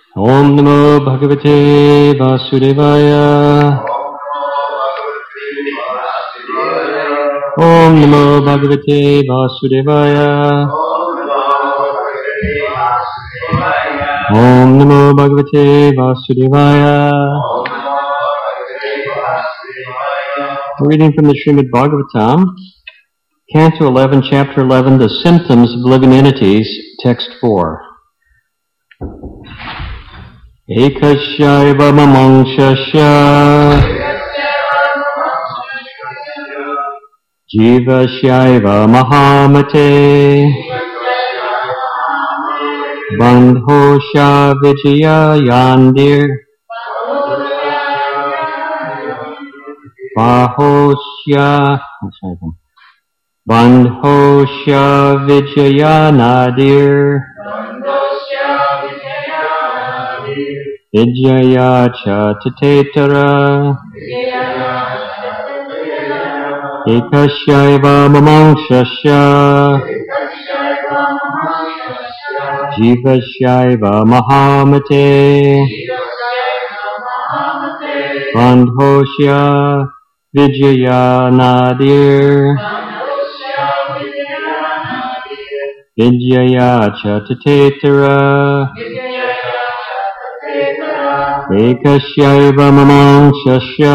Om Namo Bhagavate Vasudevaya. Om Namo Bhagavate Vasudevaya. Om Namo Bhagavate Vasudevaya. Reading from the Srimad Bhagavatam, Canto 11, Chapter 11, The Symptoms of Living Entities, Text 4. Ekasyaiva mamangshasya Jivasyaiva mahamate Bandhosya vijaya yandir Bandhosya vijaya nadir Vijaya cha tatetara Ekasyaiva mamangshasya Jivasyaiva mahamate Bandhosya vijaya nadir Vijaya cha tatetara Ekasyaiva mamangshasya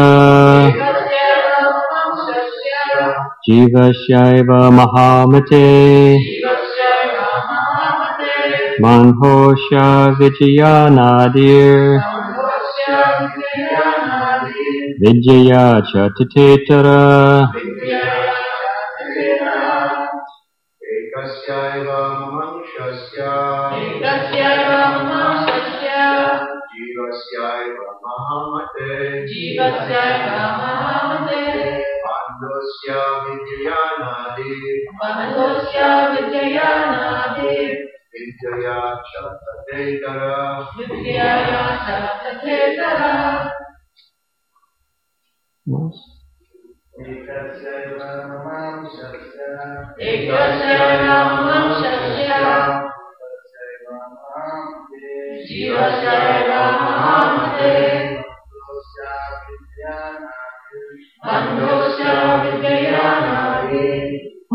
Jivasyaiva mahamate Bandhosya vijaya nadir Vijaya cha tatetara Ekasyaiva mamangshasya Jivasyaiva mahamate Bandhosya vijaya nadir Vijaya cha tatetara Ekasyaiva mamangshasya Jivasyaiva mahamate Bandhosya vijaya nadir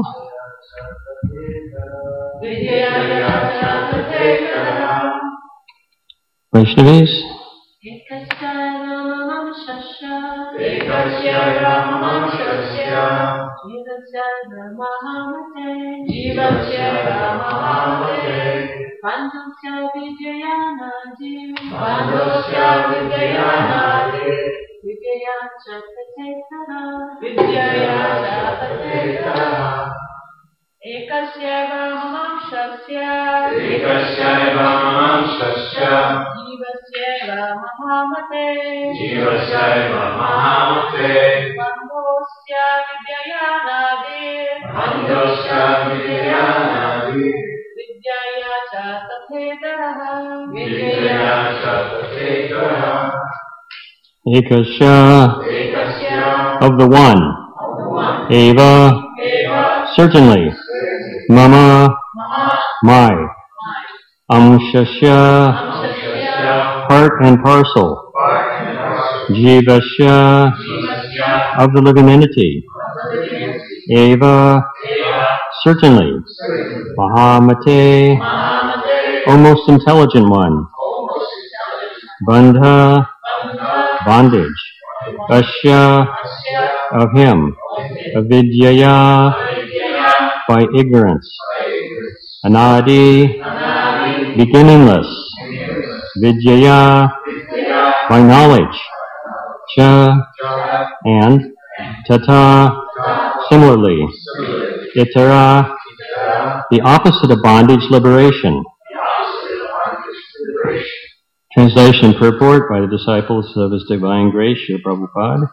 Vijaya cha tatetara Vaishnavis. Ekasyaiva mamangshasya Jivasyaiva mahamate Bandhosya vijaya nadir Vijaya cha tatetara Ekasyaiva mamangshasya Jivasyaiva mahamate Bandhosya vijaya nadir Vijaya cha tatetara Ekasya of the one. Eva certainly. Mama my. Amshasya part and parcel. Jivasya of the living entity. Eva certainly. Mahamate O most intelligent one. Bandha bondage. Asya of him. Avidyaya by ignorance. Anadi beginningless. Vidyaya by knowledge. Cha and tata similarly. Itara the opposite of bondage, liberation. Translation purport by the disciples of His Divine Grace, Srila Prabhupada.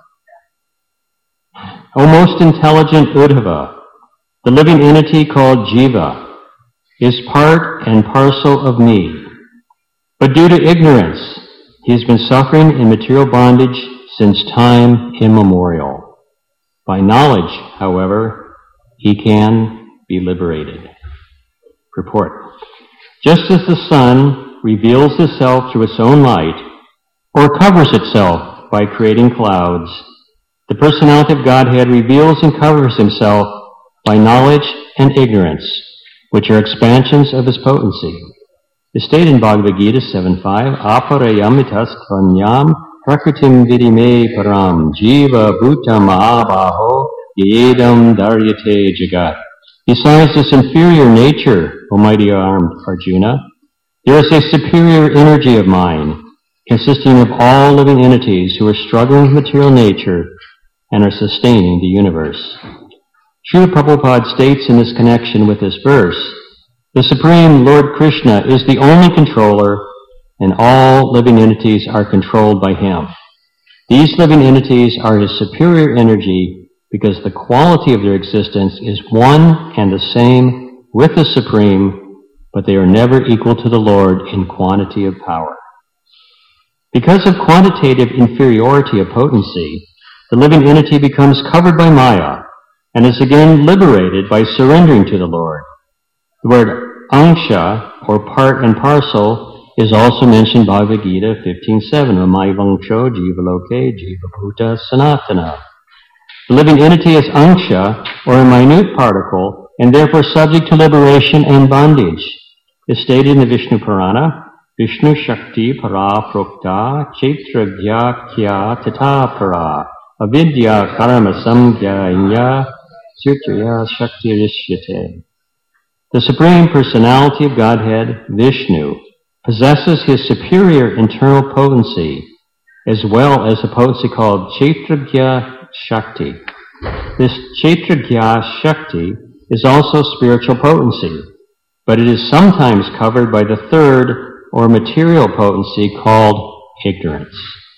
O most intelligent Uddhava, the living entity called Jiva is part and parcel of me. But due to ignorance, he has been suffering in material bondage since time immemorial. By knowledge, however, he can be liberated. Purport. Just as the sun reveals itself through its own light, or covers itself by creating clouds, the personality of Godhead reveals and covers himself by knowledge and ignorance, which are expansions of his potency. It is stated in Bhagavad Gita 7.5, Aparayamitas tvanyam prakritim vidime param jiva bhuta mahabaho yedam daryate jagat. Besides this inferior nature, O mighty armed Arjuna, there is a superior energy of mind, consisting of all living entities who are struggling with material nature and are sustaining the universe. Srila Prabhupada states in this connection with this verse, the Supreme Lord Krishna is the only controller, and all living entities are controlled by him. These living entities are his superior energy because the quality of their existence is one and the same with the Supreme, but they are never equal to the Lord in quantity of power. Because of quantitative inferiority of potency, the living entity becomes covered by Maya and is again liberated by surrendering to the Lord. The word angsha, or part and parcel, is also mentioned in Bhagavad Gita 15.7, Ramaivangsho jivaloke jivabhuta sanatana. The living entity is angsha, or a minute particle, and therefore subject to liberation and bondage. It is stated in the Vishnu Purana, Vishnu Shakti para prokta chetragya kya tata para avidya karma samgyaya sutrya shakti rishyate. The Supreme Personality of Godhead, Vishnu, possesses his superior internal potency, as well as a potency called Chetragya Shakti. This Chetragya Shakti is also spiritual potency, but it is sometimes covered by the third or material potency called ignorance.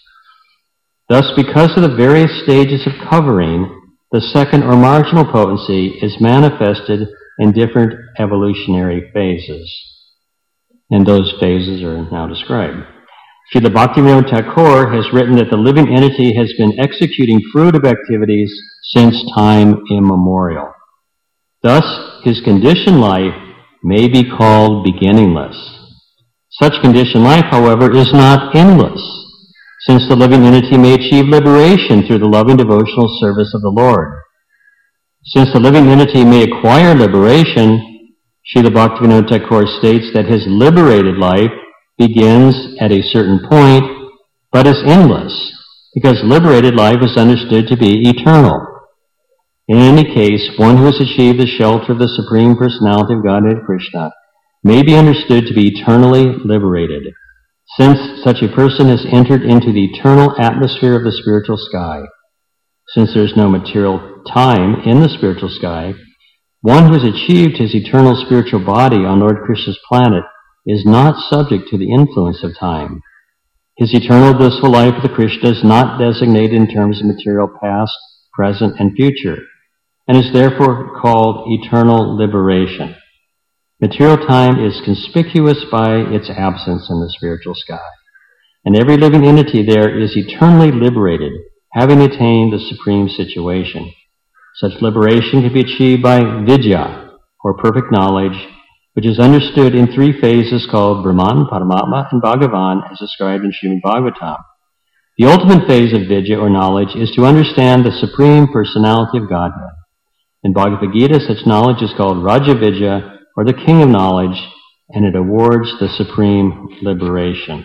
Thus, because of the various stages of covering, the second or marginal potency is manifested in different evolutionary phases. And those phases are now described. Srila Bhaktivinoda Thakur has written that the living entity has been executing fruitive activities since time immemorial. Thus, his conditioned life may be called beginningless. Such conditioned life, however, is not endless, since the living entity may achieve liberation through the loving devotional service of the Lord. Since the living entity may acquire liberation, Srila Bhaktivinoda Thakur states that his liberated life begins at a certain point, but is endless, because liberated life is understood to be eternal. In any case, one who has achieved the shelter of the Supreme Personality of Godhead Krishna may be understood to be eternally liberated, since such a person has entered into the eternal atmosphere of the spiritual sky. Since there is no material time in the spiritual sky, one who has achieved his eternal spiritual body on Lord Krishna's planet is not subject to the influence of time. His eternal blissful life with Krishna is not designated in terms of material past, present, and future, and is therefore called eternal liberation. Material time is conspicuous by its absence in the spiritual sky, and every living entity there is eternally liberated, having attained the supreme situation. Such liberation can be achieved by vidya, or perfect knowledge, which is understood in three phases called Brahman, Paramatma, and Bhagavan, as described in Srimad Bhagavatam. The ultimate phase of vidya, or knowledge, is to understand the Supreme Personality of Godhead. In Bhagavad Gita, such knowledge is called Raja Vidya, or the King of Knowledge, and it awards the supreme liberation.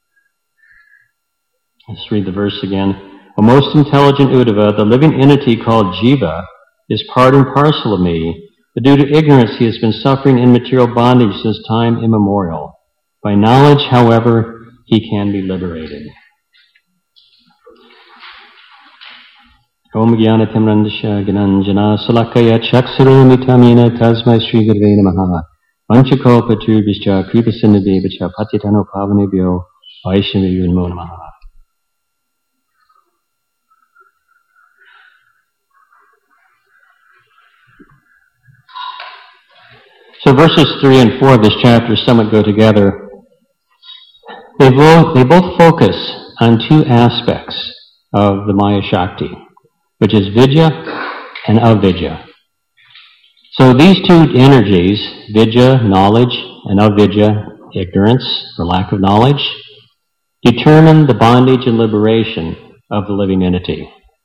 Let's read the verse again. O most intelligent Uddhava, the living entity called Jiva is part and parcel of me, but due to ignorance he has been suffering in material bondage since time immemorial. By knowledge, however, he can be liberated. Om Gyanatam Randasha Gananjana Salakaya Chaksaru Mitamina Tasmai Sri Gurve Namaha Vanchako Paturbhischa Kripasinnadevacha Patitano Pavanebhyo Vaishnavyo Namo Namaha. So verses 3 and 4 of this chapter somewhat go together. They both focus on two aspects of the Maya Shakti, which is Vidya and Avidya. So these two energies, Vidya, knowledge, and Avidya, ignorance or lack of knowledge, determine the bondage and liberation of the living entity.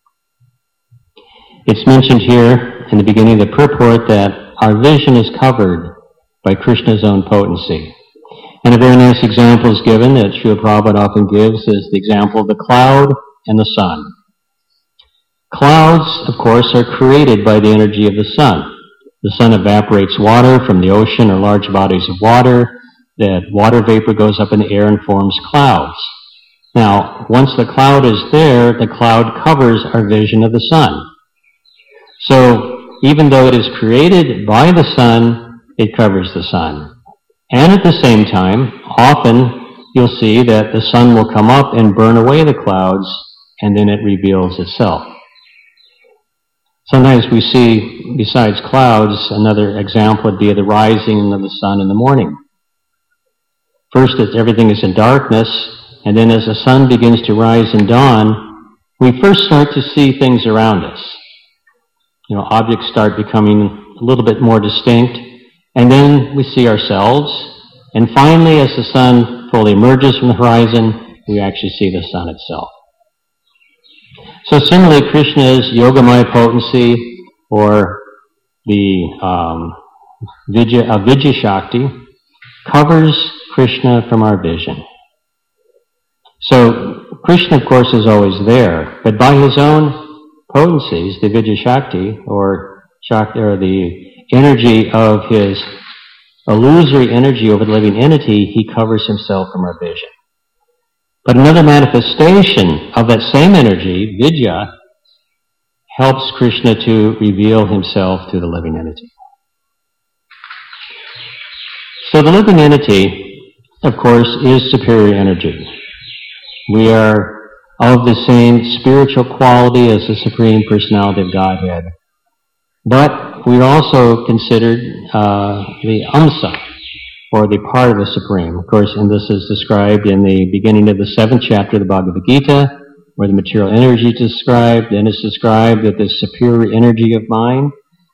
It's mentioned here in the beginning of the purport that our vision is covered by Krishna's own potency. And a very nice example is given that Srila Prabhupada often gives is the example of the cloud and the sun. Clouds, of course, are created by the energy of the sun. The sun evaporates water from the ocean or large bodies of water. That water vapor goes up in the air and forms clouds. Now, once the cloud is there, the cloud covers our vision of the sun. So, even though it is created by the sun, it covers the sun. And at the same time, often you'll see that the sun will come up and burn away the clouds, and then it reveals itself. Sometimes we see, besides clouds, another example would be the rising of the sun in the morning. First, everything is in darkness, and then as the sun begins to rise and dawn, we first start to see things around us. Objects start becoming a little bit more distinct, and then we see ourselves, and finally, as the sun fully emerges from the horizon, we actually see the sun itself. So similarly, Krishna's Yogamaya potency, or the Vidya Shakti, covers Krishna from our vision. So Krishna, of course, is always there, but by his own potencies, the Vidya Shakti, or the energy of his illusory energy over the living entity, he covers himself from our vision. But another manifestation of that same energy, Vidya, helps Krishna to reveal himself to the living entity. So the living entity, of course, is superior energy. We are of the same spiritual quality as the Supreme Personality of Godhead. But we're also considered the Amsa, or the part of the Supreme. Of course, and this is described in the beginning of the 7th chapter of the Bhagavad Gita, where the material energy is described. Then it's described that the superior energy of mind,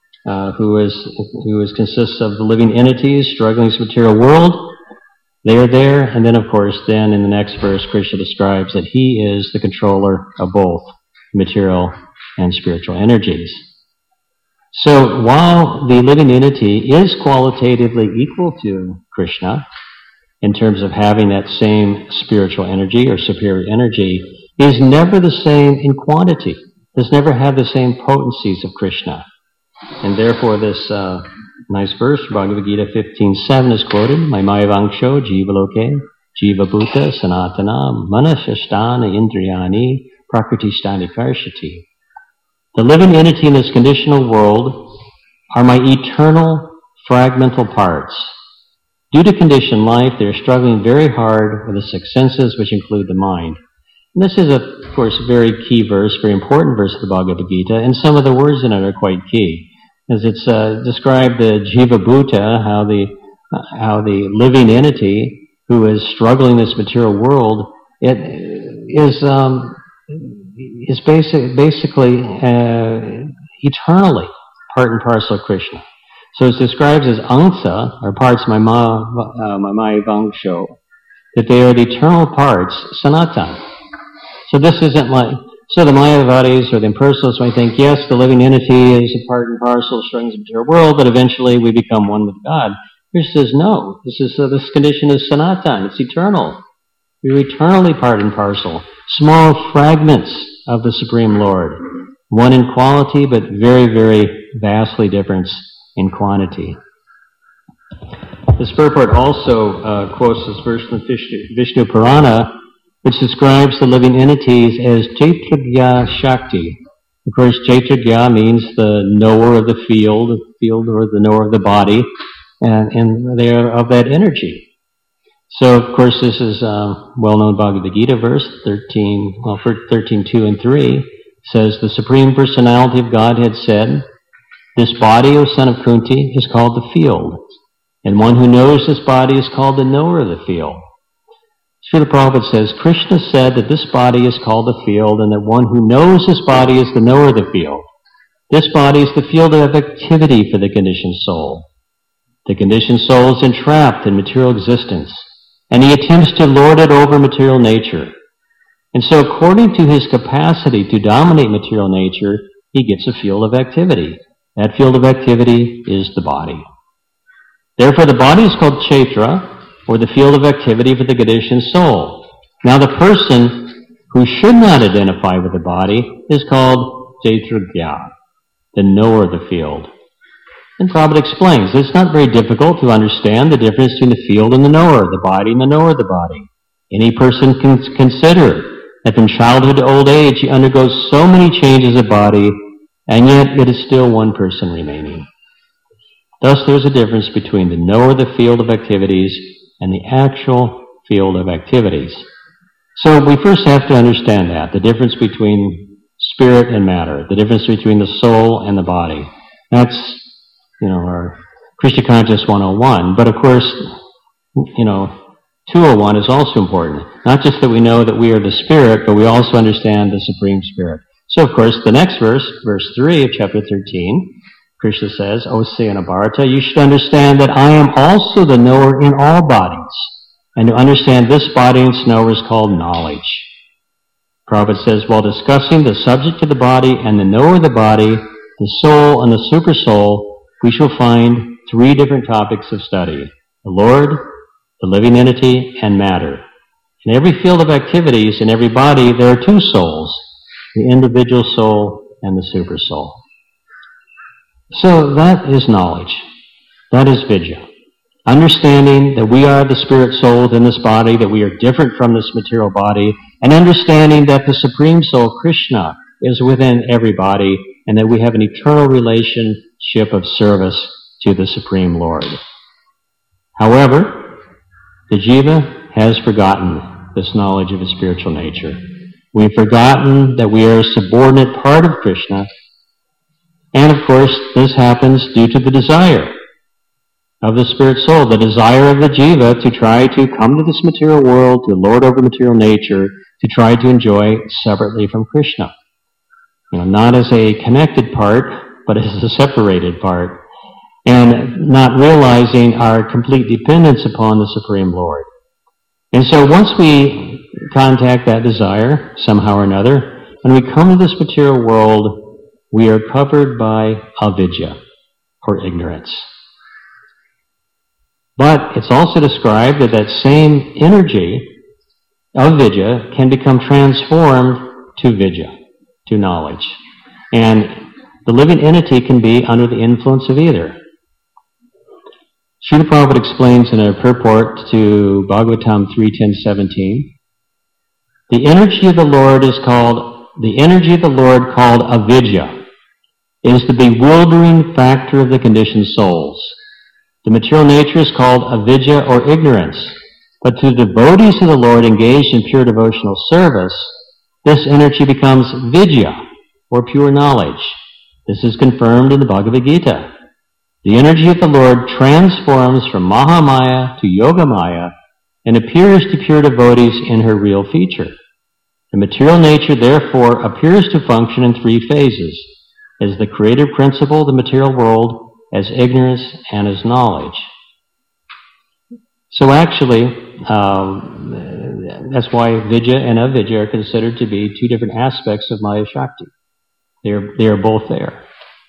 who consists of the living entities struggling in this material world, they are there. And then, of course, then in the next verse, Krishna describes that he is the controller of both material and spiritual energies. So while the living entity is qualitatively equal to Krishna in terms of having that same spiritual energy or superior energy, is never the same in quantity. Does never have the same potencies of Krishna. And therefore this nice verse, Bhagavad Gita 15:7 is quoted, Maimaya Vangsho Jivaloke Jiva Bhuta Sanatana Manashasthana Indriyani Prakritisthani Karshati. The living entity in this conditional world are my eternal fragmental parts. Due to conditioned life, they are struggling very hard with the six senses, which include the mind. And this is, of course, a very key verse, very important verse of the Bhagavad Gita, and some of the words in it are quite key. As it's described the Jiva Bhuta, how the living entity who is struggling in this material world, it is basically eternally part and parcel of Krishna. So it's described as angsa, or parts Maimaya Vangsho, that they are the eternal parts, sanatan. So this isn't like, so the Mayavadis or the impersonalists might think, yes, the living entity is a part and parcel of strings of the material world, but eventually we become one with God. Krishna says, no, this condition is sanatan, it's eternal. We're eternally part and parcel, small fragments of the Supreme Lord, one in quality, but very, very vastly different in quantity. This purport also quotes this verse from Vishnu Purana, which describes the living entities as Jaitragya Shakti. Of course, Jaitragya means the knower of the field or the knower of the body, and they are of that energy. So, of course, this is a well-known Bhagavad Gita verse, 13:2 and 3, says, the Supreme Personality of Godhead said, this body, O son of Kunti, is called the field, and one who knows this body is called the knower of the field. Srila Prabhupada says, Krishna said that this body is called the field, and that one who knows this body is the knower of the field. This body is the field of activity for the conditioned soul. The conditioned soul is entrapped in material existence, and he attempts to lord it over material nature. And so according to his capacity to dominate material nature, he gets a field of activity. That field of activity is the body. Therefore, the body is called Kshetra, or the field of activity for the conditioned soul. Now, the person who should not identify with the body is called Kshetragya, the knower of the field. And Prabhupada explains, it's not very difficult to understand the difference between the field and the knower, the body and the knower of the body. Any person can consider that from childhood to old age he undergoes so many changes of body, and yet it is still one person remaining. Thus there's a difference between the knower of the field of activities and the actual field of activities. So we first have to understand that, the difference between spirit and matter, the difference between the soul and the body. That's, our Krishna Consciousness 101. But of course, 201 is also important. Not just that we know that we are the spirit, but we also understand the Supreme Spirit. So of course, the next verse, verse 3 of chapter 13, Krishna says, O Sayana Bharata, you should understand that I am also the knower in all bodies. And to understand this body and its knower is called knowledge. Prabhupada says, while discussing the subject of the body and the knower of the body, the soul and the super soul, we shall find 3 different topics of study: the Lord, the living entity, and matter. In every field of activities, in every body, there are 2 souls, the individual soul and the super soul. So that is knowledge. That is vidya. Understanding that we are the spirit soul within this body, that we are different from this material body, and understanding that the Supreme Soul, Krishna, is within every body, and that we have an eternal relationship of service to the Supreme Lord. However, the jiva has forgotten this knowledge of his spiritual nature. We've forgotten that we are a subordinate part of Krishna, and of course, this happens due to the desire of the spirit soul, the desire of the jiva to try to come to this material world, to lord over material nature, to try to enjoy separately from Krishna. Not as a connected part, but as a separated part, and not realizing our complete dependence upon the Supreme Lord. And so once we contact that desire, somehow or another, when we come to this material world, we are covered by avidya, or ignorance. But it's also described that that same energy of vidya can become transformed to vidya, to knowledge. And the living entity can be under the influence of either. Srila Prabhupada explains in a purport to Bhagavatam 3.10.17, the energy of the Lord called avidya is the bewildering factor of the conditioned souls. The material nature is called avidya or ignorance, but to the devotees of the Lord engaged in pure devotional service, this energy becomes vidya, or pure knowledge. This is confirmed in the Bhagavad Gita. The energy of the Lord transforms from Mahamaya to Yogamaya and appears to pure devotees in her real feature. The material nature, therefore, appears to function in 3 phases: as the creative principle of the material world, as ignorance, and as knowledge. So actually, that's why vidya and avidya are considered to be 2 different aspects of Maya Shakti. They are both there.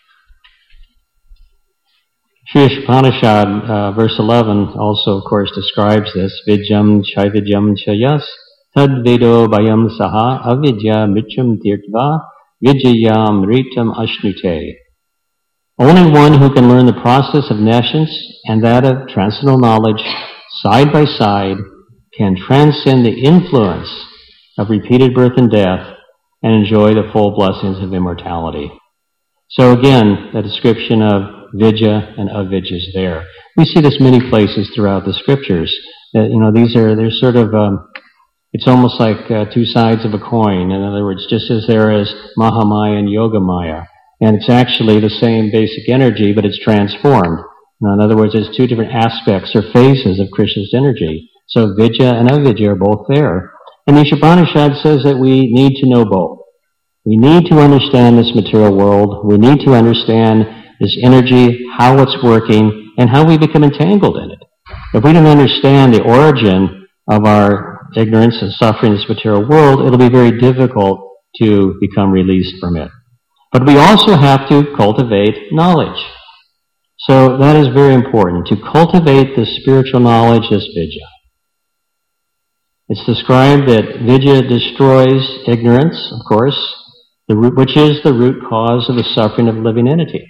Sri Upanishad, verse 11, also, of course, describes this. Vidyam chaividyam chayas tad vedo bayam saha avidya mityam tirtva vidyayam ritam ashnute. Only one who can learn the process of nescience and that of transcendental knowledge side by side can transcend the influence of repeated birth and death and enjoy the full blessings of immortality. So again, the description of vidya and avidya is there. We see this many places throughout the scriptures. They're sort of, it's almost like 2 sides of a coin. In other words, just as there is Mahamaya and Yogamaya. And it's actually the same basic energy, but it's transformed. In other words, there's 2 different aspects or phases of Krishna's energy. So vidya and avidya are both there. And the Upanishad says that we need to know both. We need to understand this material world. We need to understand this energy, how it's working, and how we become entangled in it. If we don't understand the origin of our ignorance and suffering in this material world, it'll be very difficult to become released from it. But we also have to cultivate knowledge. So that is very important, to cultivate the spiritual knowledge as Vidya. It's described that Vidya destroys ignorance, of course, which is the root cause of the suffering of living entity.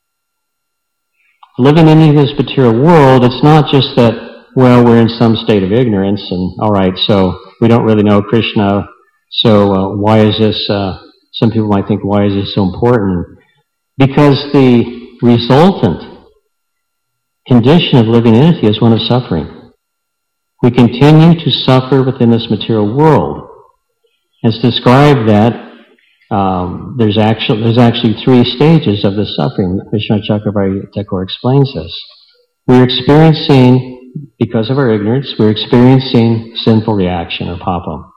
Living in this material world, it's not just that, well, we're in some state of ignorance, and all right, so we don't really know Krishna, so why is this, some people might think, why is this so important? Because the resultant condition of living entity is one of suffering. We continue to suffer within this material world. It's described that there's actually 3 stages of the suffering. Vishwanath Chakravarti Thakur explains this. We're experiencing, because of our ignorance, we're experiencing sinful reaction or papa.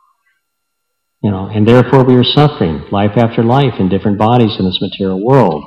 And therefore we are suffering life after life in different bodies in this material world.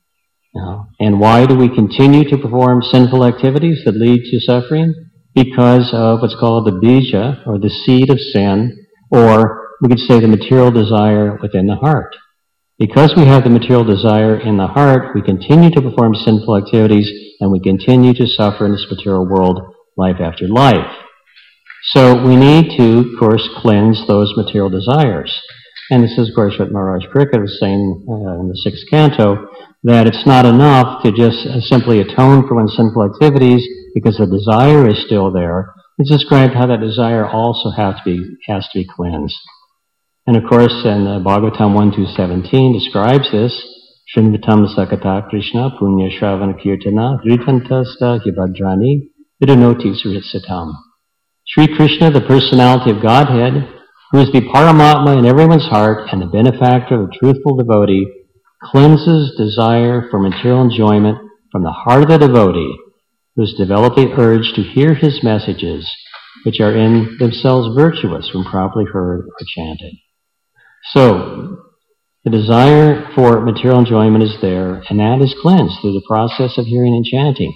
And why do we continue to perform sinful activities that lead to suffering? Because of what's called the bija, or the seed of sin, or we could say the material desire within the heart. Because we have the material desire in the heart, we continue to perform sinful activities, and we continue to suffer in this material world life after life. So we need to, of course, cleanse those material desires. And this is, of course, what Maharaj Parikar was saying in the 6th canto, that it's not enough to just simply atone for one's sinful activities because the desire is still there. It's described how that desire also has to be cleansed. And of course, in Bhagavatam 1.2.17 describes this, Srinvatam Sakata Krishna Punya Shravana Kirtana Hritantasta Hibadrani Vidunoti Suritsitam. Sri Krishna, the personality of Godhead, who is the Paramatma in everyone's heart and the benefactor of the truthful devotee, cleanses desire for material enjoyment from the heart of the devotee, who has developed the urge to hear his messages, which are in themselves virtuous when properly heard or chanted. So, the desire for material enjoyment is there, and that is cleansed through the process of hearing and chanting.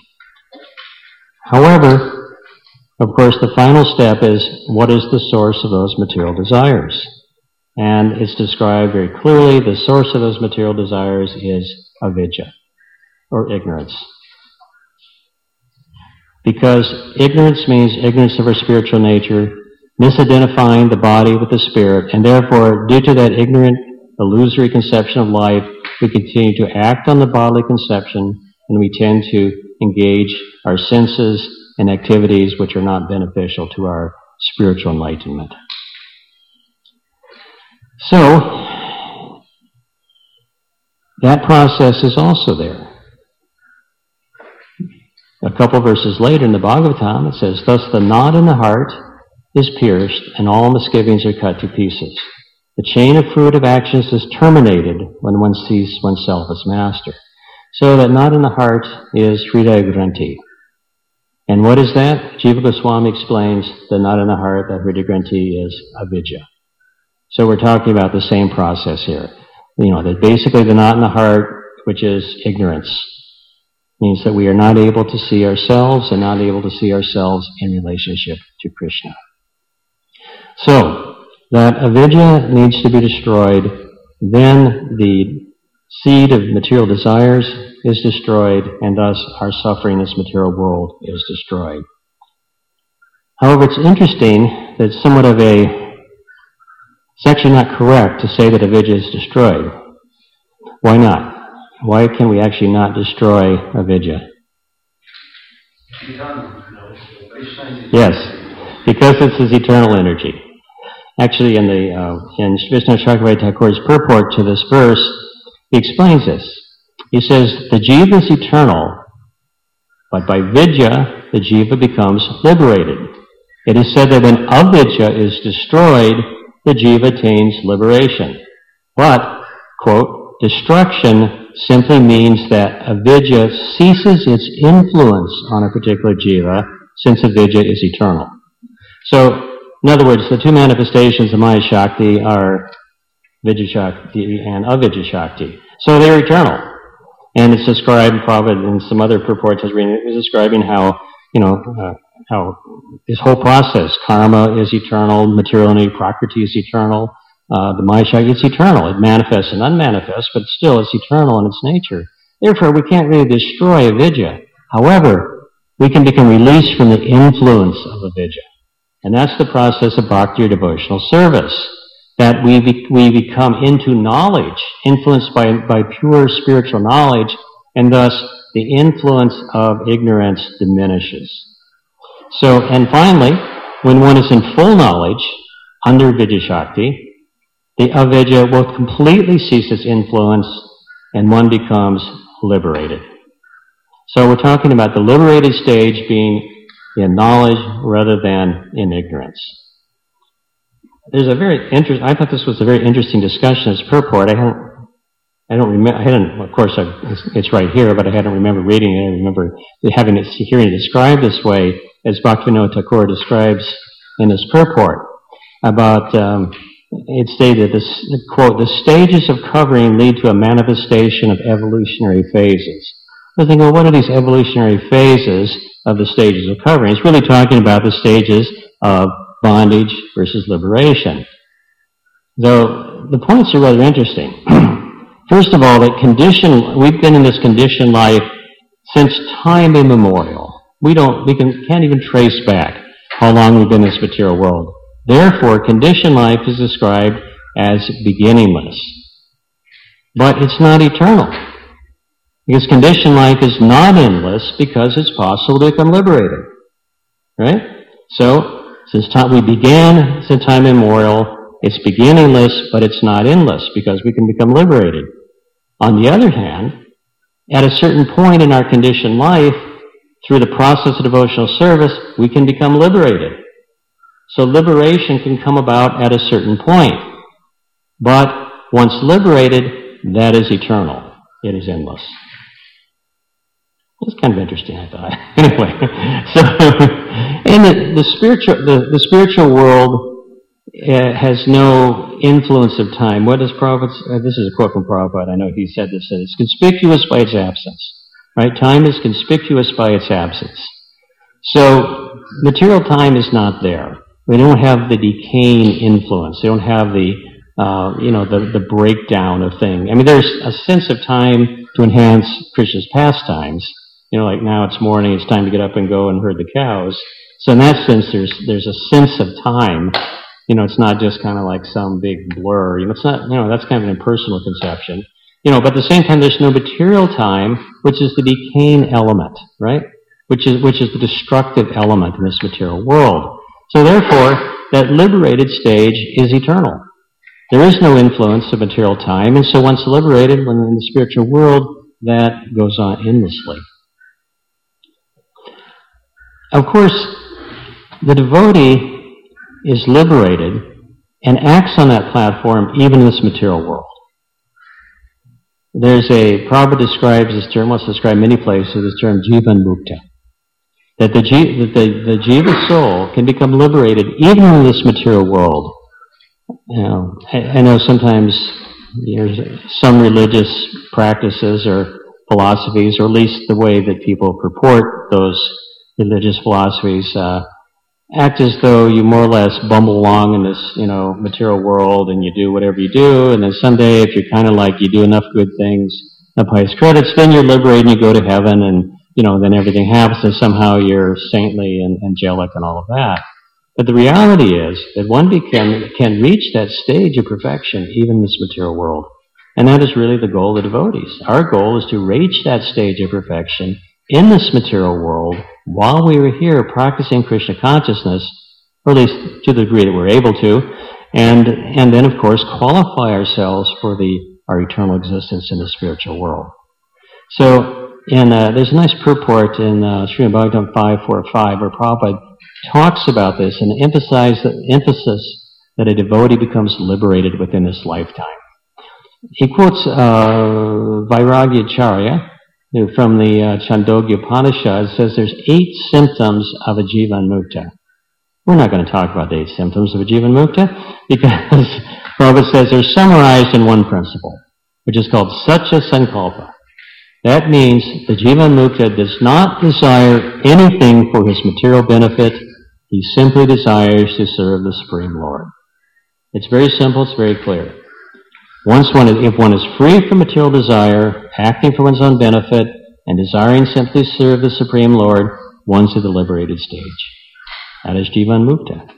However, of course, the final step is, what is the source of those material desires? And it's described very clearly, the source of those material desires is avidya, or ignorance. Because ignorance means ignorance of our spiritual nature, misidentifying the body with the spirit, and therefore, due to that ignorant, illusory conception of life, we continue to act on the bodily conception, and we tend to engage our senses in activities which are not beneficial to our spiritual enlightenment. So, that process is also there. A couple verses later in the Bhagavatam, it says, "Thus the knot in the heart is pierced, and all misgivings are cut to pieces. The chain of fruitive actions is terminated when one sees oneself as master." So that knot in the heart is Hridaya Granthi. And what is that? Jiva Goswami explains the knot in the heart, that Hridaya Granthi, is avidya. So we're talking about the same process here. That basically the knot in the heart, which is ignorance, means that we are not able to see ourselves and not able to see ourselves in relationship to Krishna. So, that avidya needs to be destroyed, then the seed of material desires is destroyed, and thus our suffering in this material world is destroyed. However, it's interesting that it's somewhat of it's actually not correct to say that avidya is destroyed. Why not? Why can we actually not destroy avidya? Yes, because it's his eternal energy. Actually, in Vishwanath Chakravarti Thakur's purport to this verse, he explains this. He says, the jiva is eternal, but by vidya, the jiva becomes liberated. It is said that when avidya is destroyed, the jiva attains liberation. But, quote, destruction simply means that avidya ceases its influence on a particular jiva, since avidya is eternal. So, in other words, the two manifestations of Maya Shakti are Vidya Shakti and Avidya Shakti. So they're eternal. And it's described, Prabhupada, in some other purports I was reading, it was describing how, how this whole process, karma is eternal, materiality, prakriti is eternal, the Maya, it's eternal. It manifests and unmanifests, but still it's eternal in its nature. Therefore, we can't really destroy avidya. However, we can become released from the influence of avidya. And that's the process of bhakti or devotional service. That we become into knowledge, influenced by pure spiritual knowledge, and thus the influence of ignorance diminishes. So, and finally, when one is in full knowledge, under Vidya Shakti, the avidya will completely cease its influence and one becomes liberated. So we're talking about the liberated stage being in knowledge rather than in ignorance. There's a very I thought this was a very interesting discussion as purport. I don't remember, of course it's right here, but I hadn't remember reading it. I remember hearing it described this way as Bhaktivinoda Thakur describes in his purport about, it stated, quote, the stages of covering lead to a manifestation of evolutionary phases. I was thinking, well, what are these evolutionary phases of the stages of covering? It's really talking about the stages of bondage versus liberation. Though the points are rather interesting. First of all, we've been in this conditioned life since time immemorial. We can't even trace back how long we've been in this material world. Therefore, conditioned life is described as beginningless. But it's not eternal. Because conditioned life is not endless because it's possible to become liberated. Right? So, since time immemorial, it's beginningless, but it's not endless because we can become liberated. On the other hand, at a certain point in our conditioned life, through the process of devotional service, we can become liberated. So liberation can come about at a certain point. But once liberated, that is eternal. It is endless. It's kind of interesting, I thought. Anyway, so and the spiritual world has no influence of time. What does Prabhupada? This is a quote from Prabhupada. I know he said this. That it's conspicuous by its absence. Right? Time is conspicuous by its absence. So material time is not there. They don't have the decaying influence. They don't have the breakdown of things. I mean, there's a sense of time to enhance Krishna's pastimes. Like now it's morning, it's time to get up and go and herd the cows. So in that sense, there's a sense of time. It's not just kind of like some big blur. It's not, that's kind of an impersonal conception. But at the same time, there's no material time, which is the decaying element, right? Which is the destructive element in this material world. So therefore, that liberated stage is eternal. There is no influence of material time, and so once liberated, when in the spiritual world, that goes on endlessly. Of course, the devotee is liberated and acts on that platform even in this material world. Prabhupada describes this term, what's described many places, this term Jivan Mukta. That the jiva soul can become liberated even in this material world. I know sometimes there's some religious practices or philosophies, or at least the way that people purport those religious philosophies, act as though you more or less bumble along in this, material world and you do whatever you do, and then someday if you're kind of like you do enough good things, enough highest credits, then you're liberated and you go to heaven and, then everything happens and somehow you're saintly and angelic and all of that. But the reality is that one can reach that stage of perfection even in this material world. And that is really the goal of the devotees. Our goal is to reach that stage of perfection in this material world while we are here practicing Krishna consciousness, or at least to the degree that we're able to, and then of course qualify ourselves for our eternal existence in the spiritual world. So there's a nice purport in Srimad Bhagavatam 5.4.5 where Prabhupada talks about this and emphasizes the emphasis that a devotee becomes liberated within this lifetime. He quotes Vairagyacharya from the Chandogya Upanishad. Says there's 8 symptoms of a Jivan Mukta. We're not going to talk about the 8 symptoms of a Jivan Mukta because Prabhupada says they're summarized in one principle, which is called Satya Sankalpa. That means the Jivanmukta does not desire anything for his material benefit. He simply desires to serve the Supreme Lord. It's very simple, it's very clear. If one is free from material desire, acting for one's own benefit, and desiring simply to serve the Supreme Lord, one's at the liberated stage. That is Jivanmukta.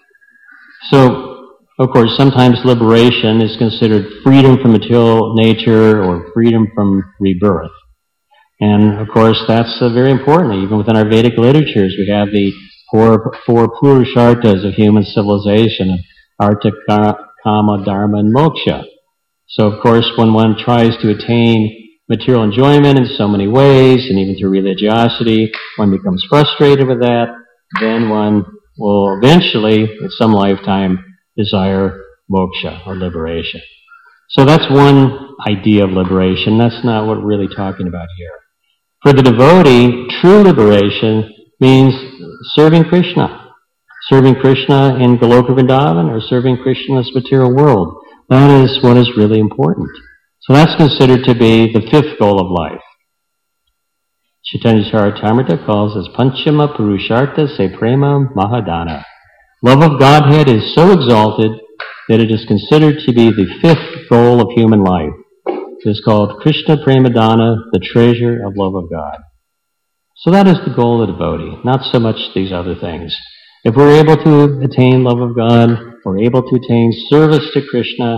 So, of course, sometimes liberation is considered freedom from material nature or freedom from rebirth. And, of course, that's very important. Even within our Vedic literatures, we have the four Purusharthas of human civilization, Artha, Kama, Dharma, and Moksha. So, of course, when one tries to attain material enjoyment in so many ways, and even through religiosity, one becomes frustrated with that, then one will eventually, in some lifetime, desire moksha, or liberation. So that's one idea of liberation. That's not what we're really talking about here. For the devotee, true liberation means serving Krishna. Serving Krishna in Goloka Vrindavan, or serving Krishna in this material world. That is what is really important. So that's considered to be the fifth goal of life. Chaitanya Charitamrita calls this Panchama Purushartha Se Prema Mahadana. Love of Godhead is so exalted that it is considered to be the fifth goal of human life. It is called Krishna Premadana, the treasure of love of God. So that is the goal of the devotee, not so much these other things. If we're able to attain love of God, we're able to attain service to Krishna,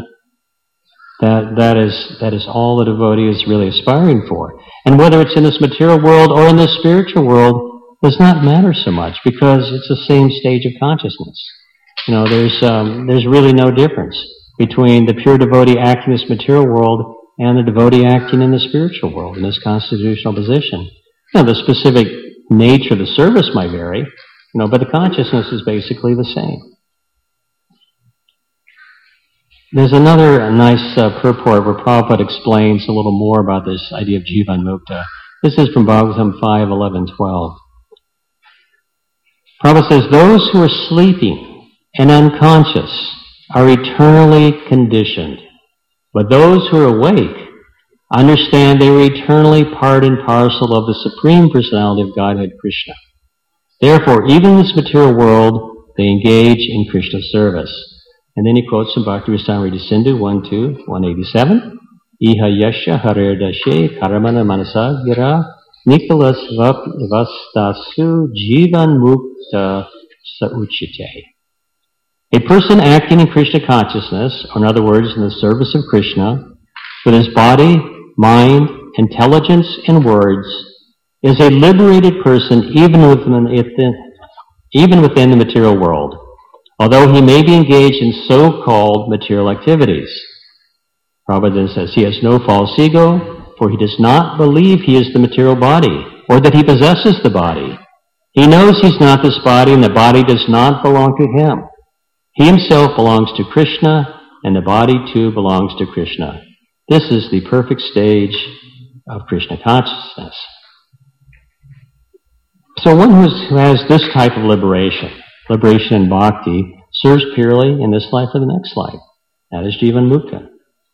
that is all the devotee is really aspiring for. And whether it's in this material world or in this spiritual world does not matter so much, because it's the same stage of consciousness. You know, there's really no difference between the pure devotee acting in this material world and the devotee acting in the spiritual world, in this constitutional position. Now, the specific nature of the service might vary, but the consciousness is basically the same. There's another nice purport where Prabhupada explains a little more about this idea of Jivanmukta. This is from Bhagavatam 5:11-12. Prabhupada says, those who are sleeping and unconscious are eternally conditioned, but those who are awake understand they are eternally part and parcel of the Supreme Personality of Godhead, Krishna. Therefore, even in this material world, they engage in Krishna's service. And then he quotes from Bhakti-Rasamrita Sindhu 1-187, Iha yasya harer dashe karamana manasa gira nikolas vastasu jivan mukta sauchite. A person acting in Krishna consciousness, or in other words, in the service of Krishna, with his body, mind, intelligence, and words, is a liberated person even within the material world, although he may be engaged in so-called material activities. Prabhupada then says, he has no false ego, for he does not believe he is the material body, or that he possesses the body. He knows he's not this body, and the body does not belong to him. He himself belongs to Krishna, and the body too belongs to Krishna. This is the perfect stage of Krishna consciousness. So one who has this type of liberation in bhakti, serves purely in this life or the next life. That is Jivanmukta.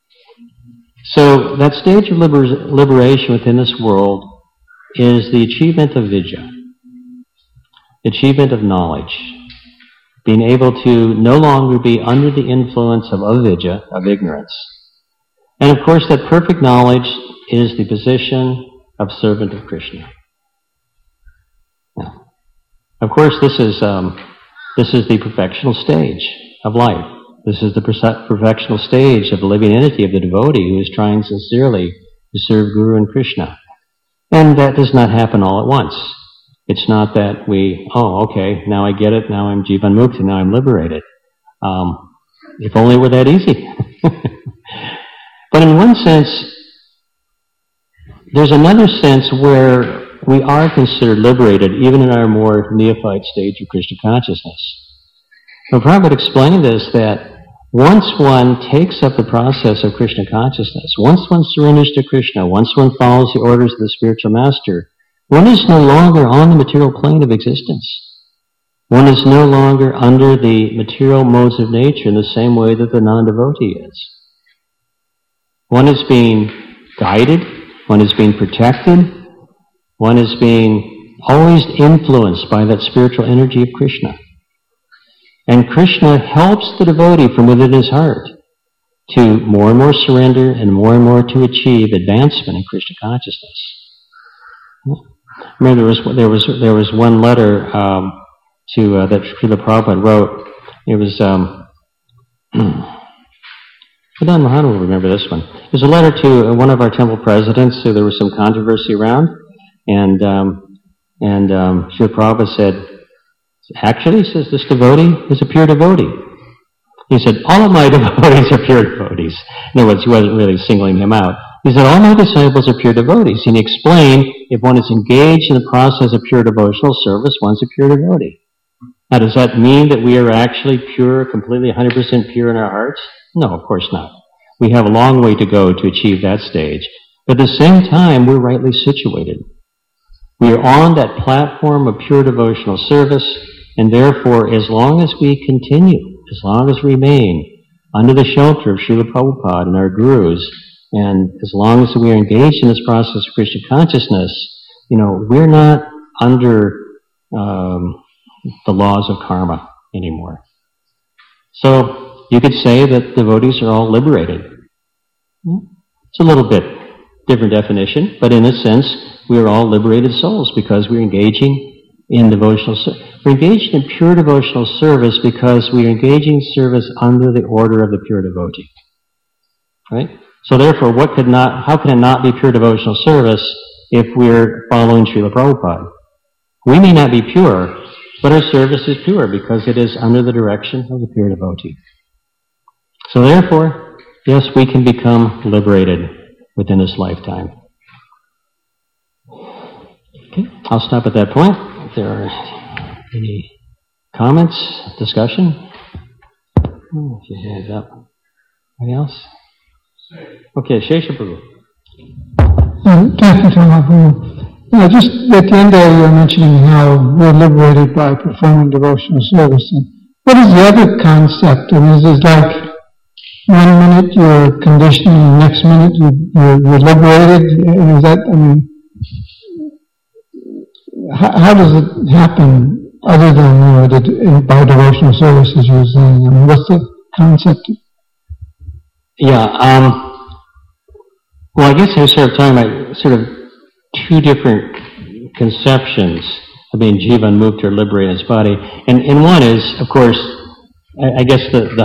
So that stage of liberation within this world is the achievement of vidya, the achievement of knowledge, being able to no longer be under the influence of avidya, of ignorance. And of course that perfect knowledge is the position of servant of Krishna. Now, of course this is the perfectional stage of life. This is the perfectional stage of the living entity of the devotee who is trying sincerely to serve Guru and Krishna. And that does not happen all at once. It's not that okay, now I get it, now I'm Jivanmukta, now I'm liberated. If only it were that easy. But in one sense, there's another sense where we are considered liberated even in our more neophyte stage of Krishna consciousness. Now, Prabhupada explained this, that once one takes up the process of Krishna consciousness, once one surrenders to Krishna, once one follows the orders of the spiritual master, one is no longer on the material plane of existence. One is no longer under the material modes of nature in the same way that the non-devotee is. One is being guided One is being protected. One is being always influenced by that spiritual energy of Krishna. And Krishna helps the devotee from within his heart to more and more surrender and more to achieve advancement in Krishna consciousness. Remember, there was one letter that Srila Prabhupada wrote. It was Pradhan Mahanu will remember this one. It was a letter to one of our temple presidents. So there was some controversy around, and Srila Prabhupada said, "Actually," he says, "this devotee is a pure devotee." He said, "All of my devotees are pure devotees." In other words, he wasn't really singling him out. He said, "All my disciples are pure devotees." And he explained, if one is engaged in the process of pure devotional service, one's a pure devotee. Now, does that mean that we are actually pure, completely 100% pure in our hearts? No, of course not. We have a long way to go to achieve that stage. But at the same time, we're rightly situated. We are on that platform of pure devotional service, and therefore, as long as we continue, as long as we remain under the shelter of Srila Prabhupada and our gurus, and as long as we are engaged in this process of Krishna consciousness, we're not under the laws of karma anymore. So you could say that devotees are all liberated. It's a little bit different definition, but in a sense, we are all liberated souls because we're engaging in devotional service. We're engaged in pure devotional service because we're engaging in service under the order of the pure devotee. Right? So therefore, how can it not be pure devotional service if we're following Srila Prabhupada? We may not be pure, but our service is pure because it is under the direction of the pure devotee. So therefore, yes, we can become liberated within this lifetime. Okay, I'll stop at that point. If there are any comments, discussion? If you hand up. Anything else? Okay, Sheshaprabhu. Thank you, Mahaprabhu. Just at the end there, you were mentioning how we're liberated by performing devotional service. And what is the other concept? I mean, is it like 1 minute you're conditioned, and the next minute you're liberated? Is that? I mean, how does it happen other than by devotional service, as you were saying? I mean, what's the concept? Yeah. Well, I guess I was sort of talking about sort of two different conceptions of being jivan mukta or liberating his body, and one is, of course, I guess the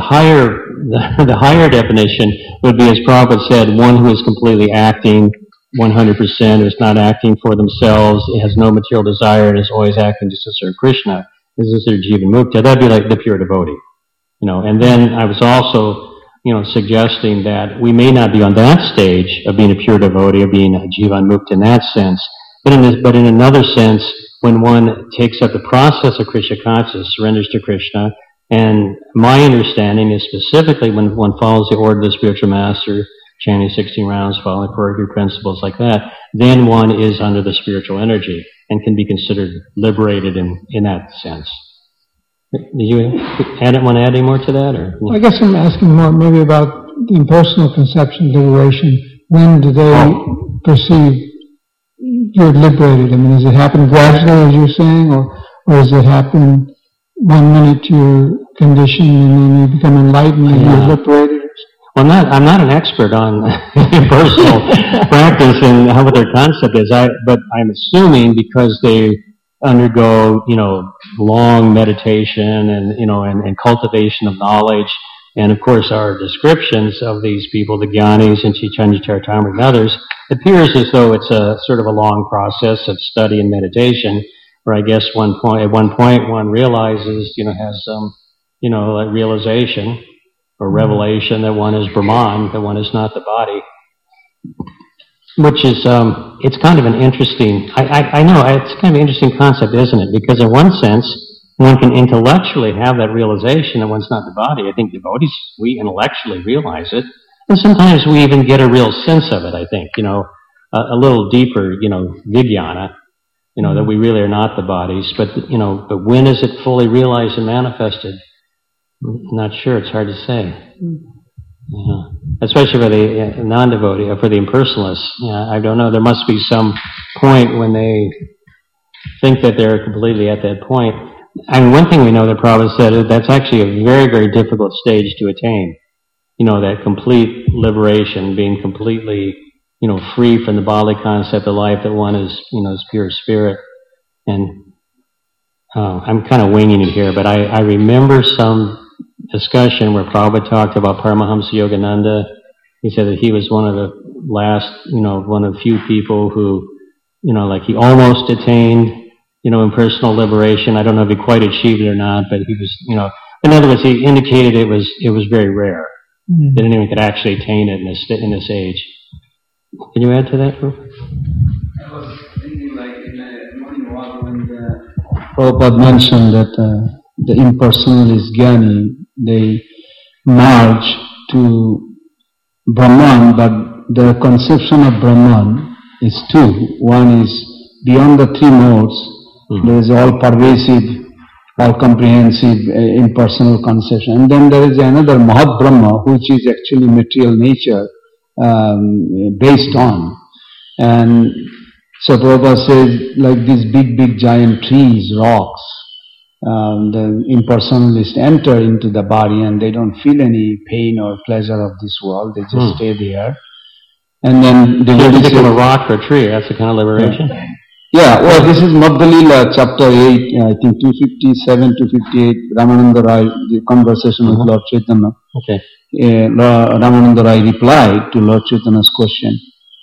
higher definition would be, as Prabhupada said, one who is completely acting 100%, who is not acting for themselves, has no material desire, and is always acting just to serve Krishna. This is their jivan mukta. That'd be like the pure devotee, And then I was also, suggesting that we may not be on that stage of being a pure devotee, or being a jivan mukta in that sense, but in another sense, when one takes up the process of Krishna consciousness, surrenders to Krishna, and my understanding is specifically when one follows the order of the spiritual master, chanting 16 rounds, following purgatory principles like that, then one is under the spiritual energy and can be considered liberated in that sense. Did you want to add any more to that? Or? I guess I'm asking more maybe about the impersonal conception of liberation. When do they perceive you're liberated? I mean, does it happen gradually, as you're saying, or does it happen 1 minute you're conditioned and then you become enlightened and you're liberated? Well, I'm not an expert on impersonal practice and what their concept is, but I'm assuming because they undergo, long meditation and cultivation of knowledge. And of course, our descriptions of these people, the Gyanis and Chaitanya Charitamrita and others, appears as though it's a sort of a long process of study and meditation, where I guess at one point one realizes, has some, like realization or revelation that one is Brahman, that one is not the body. Which is, it's kind of an interesting, I know, it's kind of an interesting concept, isn't it? Because in one sense, one can intellectually have that realization that one's not the body. I think devotees, we intellectually realize it. And sometimes we even get a real sense of it, I think, a little deeper, vijnana, that we really are not the bodies. But when is it fully realized and manifested? I'm not sure, it's hard to say. Especially for the non-devotee, or for the impersonalists. I don't know, there must be some point when they think that they're completely at that point. I mean, one thing we know that Prabhupada said is that's actually a very, very difficult stage to attain. That complete liberation, being completely, free from the bodily concept of life, that one is, is pure spirit. And I'm kind of winging it here, but I remember some discussion where Prabhupada talked about Paramahamsa Yogananda. He said that he was one of the last, one of the few people who, like he almost attained, impersonal liberation. I don't know if he quite achieved it or not, but he was, in other words, he indicated it was very rare that anyone could actually attain it in this age. Can you add to that, Rup? I was thinking, like in the morning walk, when Prabhupada mentioned that the impersonalist Jnani, they merge to Brahman, but the conception of Brahman is two. One is beyond the three modes, there is all pervasive, all comprehensive, impersonal conception. And then there is another Mahat Brahma, which is actually material nature based on. And so Prabhupada says, like these big giant trees, rocks, the impersonalists enter into the body and they don't feel any pain or pleasure of this world, they just stay there. And then they become a rock or a tree, that's the kind of liberation? Yeah, well, this is Madhya Leela, chapter 8, I think 257 to 58, Ramananda Rai, the conversation with Lord Chaitanya. Okay. Ramananda Rai replied to Lord Chaitanya's question.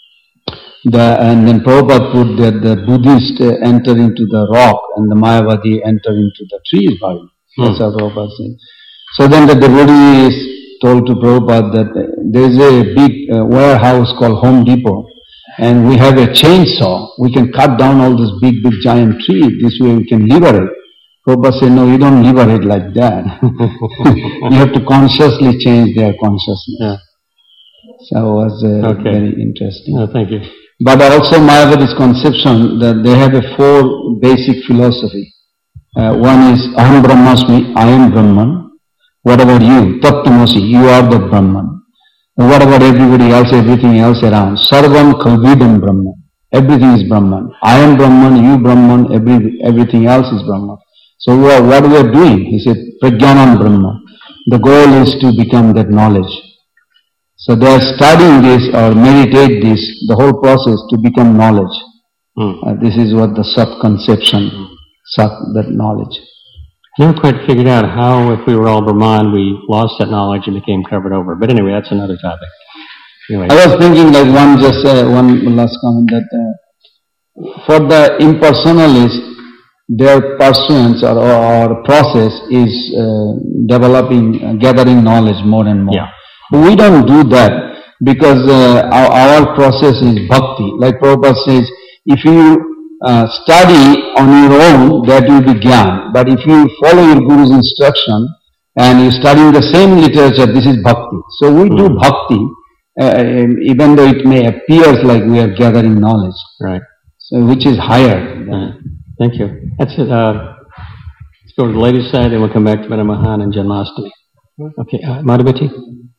And then Prabhupada put that the Buddhist enter into the rock and the Mayavadi enter into the tree's body. That's how Prabhupada said. So then the devotee is told to Prabhupada that there is a big warehouse called Home Depot, and we have a chainsaw. We can cut down all those big giant trees. This way we can liberate. Prabhupada said, no, you don't liberate like that. You have to consciously change their consciousness. Yeah. So it was very interesting. Oh, thank you. But also Mayavadi's conception that they have a four basic philosophy. One is Aham Brahmasmi, I am Brahman. What about you? Tattamasi, you are the Brahman. And what about everybody else, everything else around? Sarvam Kalvidam Brahman. Everything is Brahman. I am Brahman, you Brahman, everything else is Brahman. So what we are doing? He said, Prajnanam Brahma. The goal is to become that knowledge. So they are studying this or meditate this, the whole process to become knowledge. This is what the Sat conception, Sat, that knowledge. I never quite figured out how, if we were all Brahman, we lost that knowledge and became covered over. But anyway, that's another topic. Anyway. I was thinking like one last comment that for the impersonalist, their pursuance or process is developing, gathering knowledge more and more. Yeah. We don't do that because our process is bhakti. Like Prabhupada says, if you study on your own, that will be jnana. But if you follow your Guru's instruction and you study the same literature, this is bhakti. So we do bhakti, even though it may appear like we are gathering knowledge. Right. So which is higher. Thank you. That's it. Let's go to the ladies' side, then we'll come back to Madhamahan and Janmashtami. Okay, Madhavati?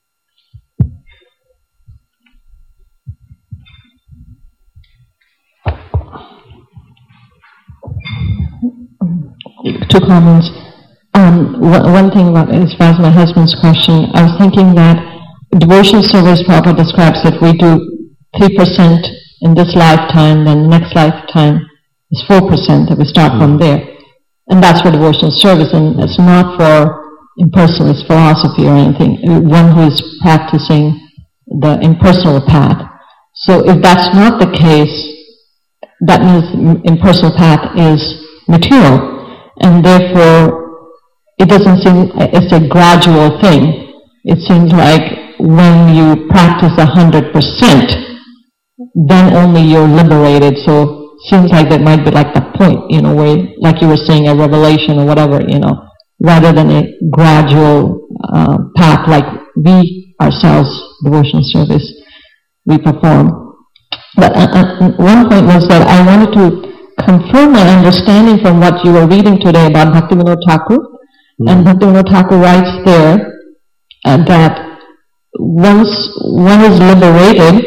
Two comments. One thing about, as far as my husband's question, I was thinking that devotional service Prabhupada describes that we do 3% in this lifetime, then next lifetime is 4%, that we start from there. And that's for devotional service, and it's not for impersonalist philosophy or anything, one who is practicing the impersonal path. So if that's not the case, that means impersonal path is material. And therefore, it doesn't seem, it's a gradual thing. It seems like when you practice 100%, then only you're liberated. So it seems like that might be like the point, where, like you were saying, a revelation or whatever, rather than a gradual path like we ourselves, devotional service, we perform. But one point was that I wanted to confirm my understanding from what you were reading today about Bhaktivinoda Thakur. And Bhaktivinoda Thakur writes there that once one is liberated,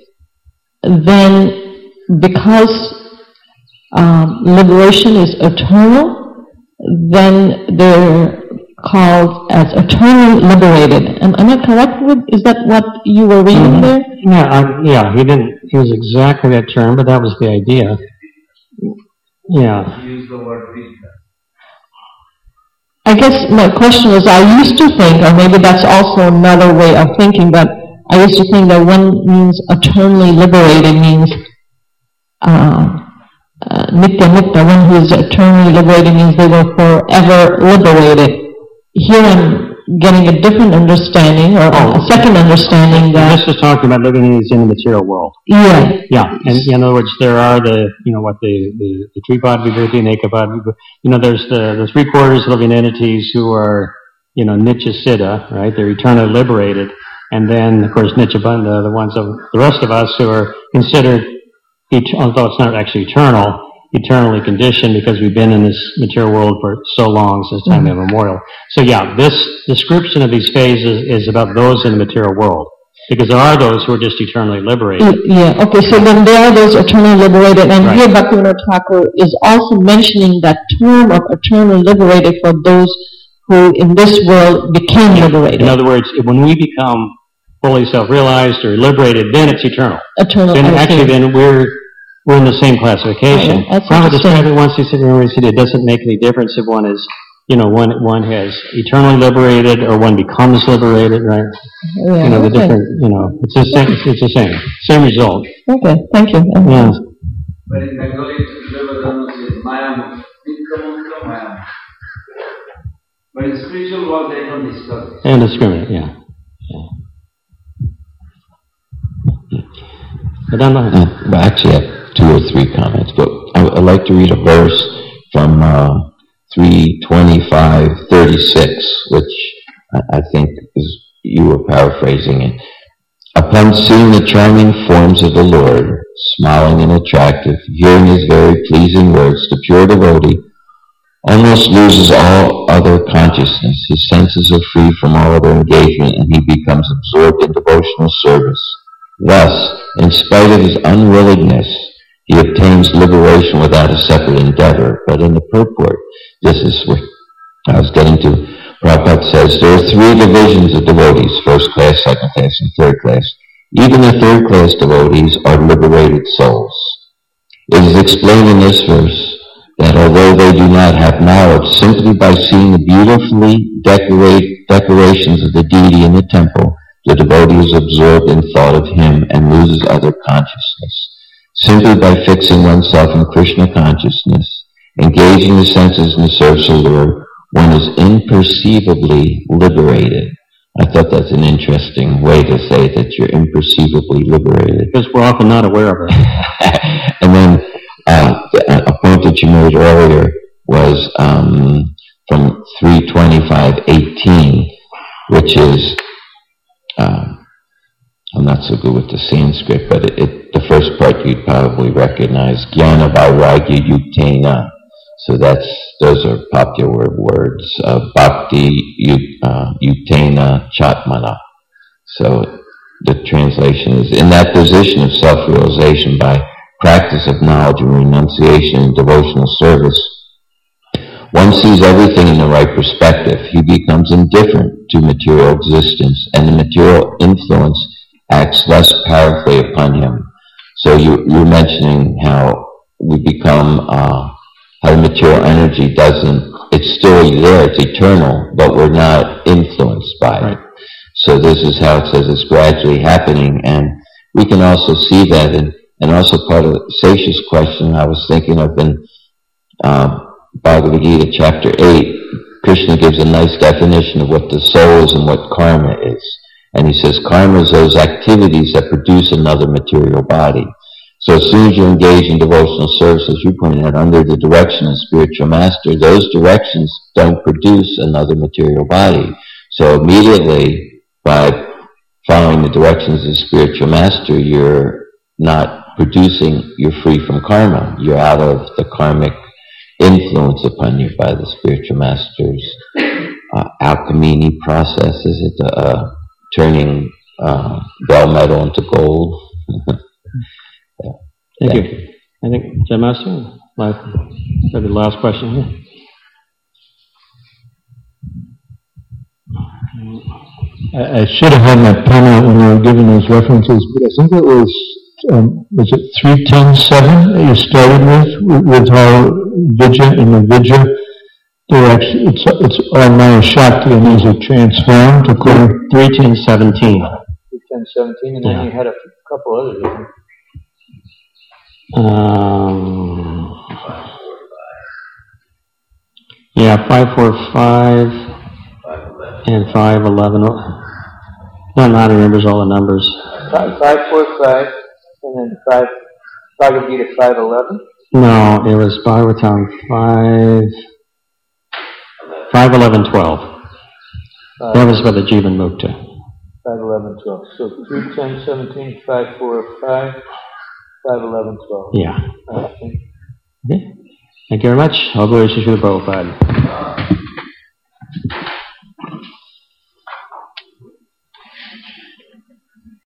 then because liberation is eternal, then they're called as eternally liberated. Am I correct with, is that what you were reading there? Yeah, he didn't use exactly that term, but that was the idea. Yeah. Use the word rebirth. I guess my question was, I used to think, or maybe that's also another way of thinking, but I used to think that one means eternally liberated means Nitya Mukta, one who is eternally liberated means they were forever liberated. Here I'm getting a different understanding, or a second understanding that... This was talking about living in the material world. Yeah. Yeah, and in other words, there are the Tripad Vibhuti and Ekapad Vibhuti. There's the 3/4 living entities who are, Nitya Siddha, right? They're eternally liberated. And then, of course, Nitya Bandha, the rest of us who are considered, although it's not actually eternally conditioned because we've been in this material world for so long, since time immemorial. So yeah, this description of these phases is about those in the material world. Because there are those who are just eternally liberated. Yeah, okay, so then there are those eternally liberated, and here Bhaktivinoda Thakur is also mentioning that term of eternally liberated for those who in this world became liberated. In other words, when we become fully self-realized or liberated, then it's eternal. Then we're in the same classification. Prabhupada described it once. He said, it doesn't make any difference if one is, one has eternally liberated or one becomes liberated, right? Yeah, the different, it's the same result. Okay, thank you. Yeah. But in Bengali, Devadana says Mayamukta, Nitya Mayamukta. But in spiritual world, they don't discuss it. And discriminate, yeah. Well, actually, I have 2 or 3 comments, but I'd like to read a verse from 3:25:36, which I think is, you were paraphrasing it. Upon seeing the charming forms of the Lord, smiling and attractive, hearing his very pleasing words, the pure devotee almost loses all other consciousness. His senses are free from all other engagement, and he becomes absorbed in devotional service. Thus, in spite of his unwillingness, he obtains liberation without a separate endeavor. But in the purport, this is what I was getting to. Prabhupada says there are 3 divisions of devotees: first class, second class, and third class. Even the third class devotees are liberated souls. It is explained in this verse that although they do not have knowledge, simply by seeing the beautifully decorations of the deity in the temple, the devotee is absorbed in thought of him and loses other consciousness. Simply by fixing oneself in Krishna consciousness, engaging the senses in the service of the Lord, one is imperceivably liberated. I thought that's an interesting way to say that you're imperceivably liberated. Because we're often not aware of it. And then a point that you made earlier was from 3:25:18, which is, I'm not so good with the Sanskrit, but the first part you'd probably recognize, Jnana Vairagya Yuktena. So those are popular words. Bhakti Yuktena Chatmana. So the translation is, in that position of self-realization by practice of knowledge and renunciation and devotional service, one sees everything in the right perspective. He becomes indifferent to material existence, and the material influence acts less powerfully upon him. So you're mentioning how we become, how the material energy it's still there, it's eternal, but we're not influenced by it. So this is how it says it's gradually happening, and we can also see that, and also part of Sesha's question I was thinking of in Bhagavad Gita chapter 8, Krishna gives a nice definition of what the soul is and what karma is. And he says karma is those activities that produce another material body. So as soon as you engage in devotional service, as you pointed out, under the direction of spiritual master, those directions don't produce another material body. So immediately, by following the directions of the spiritual master, you're not producing, you're free from karma. You're out of the karmic influence upon you by the spiritual master's alchemy process, is it, turning bell metal into gold. Thank you. I think, Jim Master, maybe the last question here. I should have had my pen out when you were giving those references, but I think it was it 3:10:7 that you started with how Vijja and the Vijja, they're actually, it's all Maya Shakti and these are transformed according 3:10:17. 3:10:17, and then you had a couple others, I think. Yeah, 5:45 and 5:11. Not remembers all the numbers. 5:45 and then 5 Bhagavad Gita 5:11. No, it was Bhagavatam 5:11:12. That was by the Jivan Mukta. 5:11:12. So 3:10:17, 5:45, 5:11:12. Yeah. Okay. Okay. Thank you very much. All glory to Srila Prabhupada.